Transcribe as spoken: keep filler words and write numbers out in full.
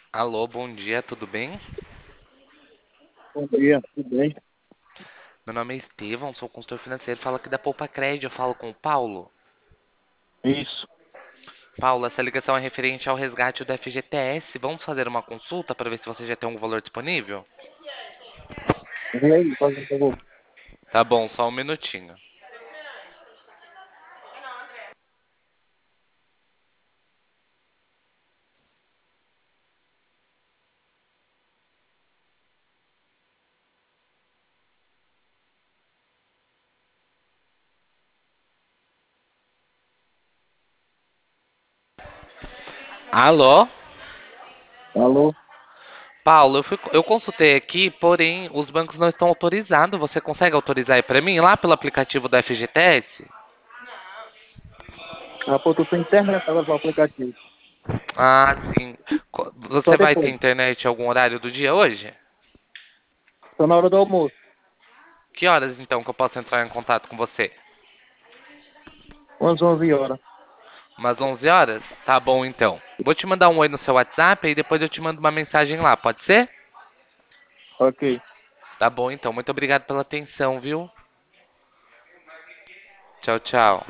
Alô, bom dia, tudo bem? Bom dia, tudo bem? Meu nome é Estevão, sou consultor financeiro, falo aqui da Poupa Crédito, eu falo com o Paulo. Isso. Paulo, essa ligação é referente ao resgate do F G T S. Vamos fazer uma consulta para ver se você já tem um valor disponível? E aí, faz um favor. Tá bom, só um minutinho. Alô? Alô? Paulo, eu, fui- eu consultei aqui, porém os bancos não estão autorizados. Você consegue autorizar aí para mim, lá pelo aplicativo do F G T S? Ah, pô, tô sem internet agora pro aplicativo. Ah, sim. Co- Só Você vai ter depois. internet em algum horário do dia hoje? Só na hora do almoço. Que horas então que eu posso entrar em contato com você? Umas onze horas. Umas onze horas? Tá bom, então. Vou te mandar um oi no seu WhatsApp e depois eu te mando uma mensagem lá, pode ser? Ok. Tá bom, então. Muito obrigado pela atenção, viu? Tchau, tchau.